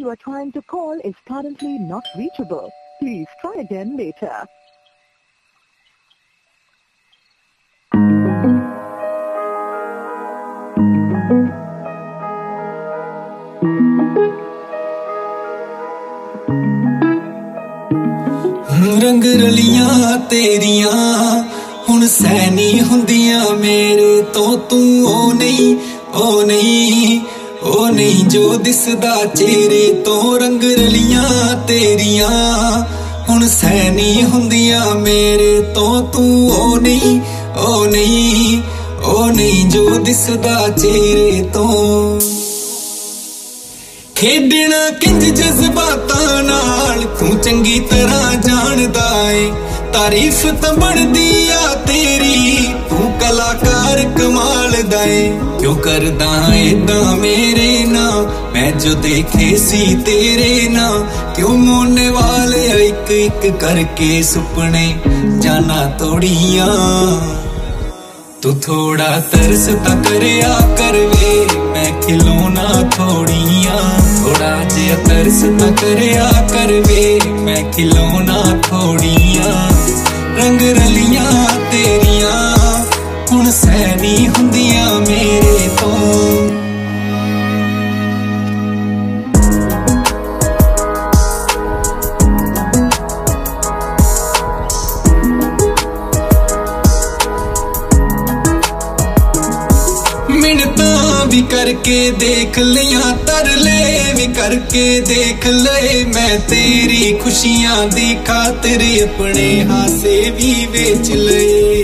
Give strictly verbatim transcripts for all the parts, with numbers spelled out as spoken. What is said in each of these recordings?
you are trying to call is currently not reachable. Please try again later. रंग रलियां तेरियां हुण सैनी हुंदियां मेरे तो तू ओ नहीं ओ नहीं ओ नहीं जो दिसदा चेहरे तो रंग रलियां तेरियां हुण सैनी हुंदियां मेरे तो तू ओ नहीं ओ नहीं ओ नहीं जो दिसदा चेहरे तो खेडना किंज जज्बातां नाल तू चंगी तरह जानदा है तारीफ तां बनदी आ तेरी तू कलाकार कमाल दा है क्यों करदा ऐदां मेरे ना मैं जो देखे सी तेरे ना क्यों मोने वाले एक एक करके सुपने जाना तोड़ियां तू थोड़ा तरस ता करया कर वे मैं खिलौना थोड़ियां थोड़ा जिहा तरस ता करया कर वे मैं खिलौना थोड़ियां रंग रलियां तेरियां हुण सैनी हुंदियां मेरे तो भी करके देख लिया तरले भी करके देख ले मैं तेरी खुशियां दी खातिर अपने हासे भी बेच ले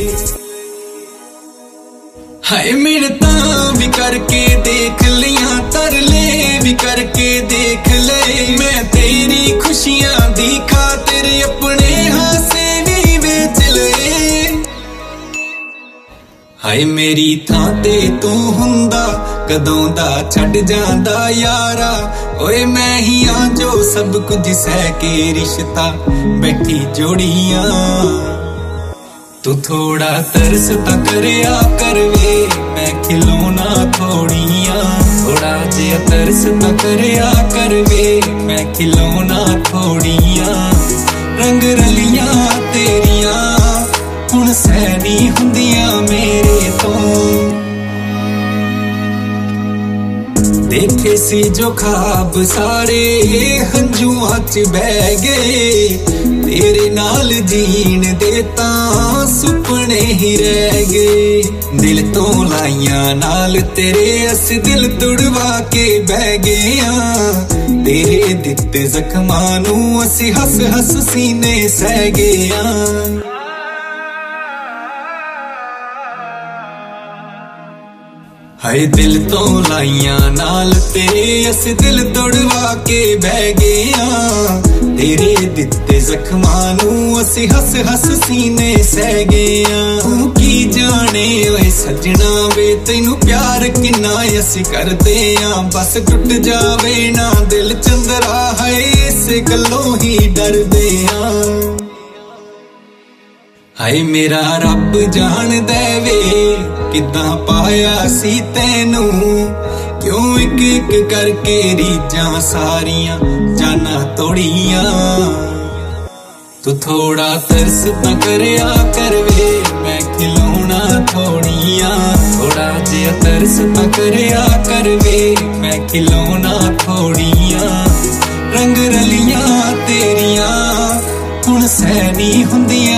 हाय मिन्नता भी करके देख लिया तरले भी करके देख ले मैं तेरी खुशियां दी खातिर अपने हासे भी बेच ले हाय मेरी थां ते तू हुंदा कदों दा छड़ जांदा यारा ओए मैं ही आ जो सब कुछ सह के रिश्ता बैठी जोड़ियां तू थोड़ा तरस ता करया कर वे मैं खिलौना थोड़ियां थोड़ा जिहा तरस ता करया कर वे मैं खिलौना थोड़ियां रंग रलियां तेरियां हुण सैनी हुंदियां मेरे तो देखे सी जो ख्वाब सारे हंजुआं च बह गए तेरे नाल जीण दे तां सुपने ही रह गए दिल तो लाइयां नाल तेरे अस दिल तुड़वा के बह गए तेरे दिते जख्मां नूं असी हस हस सीने सह गए हाय दिल तो लाइयां नाल तेरे अस दिल तोड़वा के बह गए तेरे दिते जख्मां नूं असी हस हस सीने सह गए तू की जाने ओए सजना वे तैनू प्यार किन्ना असी करदे आ बस टुट जावे ना दिल चंदरा है इस गल्लों ही डरदे आ हाय मेरा रब जान देवे किदां पाया सी तैनू क्यों एक एक करके रीजां सारियां जाना तोड़ियां तू थोड़ा तरस ता करया कर वे मैं खिलौना थोड़ियां थोड़ा जिहा तरस ता करया कर वे मैं खिलौना थोड़ियां रंग रलियां तेरियां हुण सैनी हुंदियां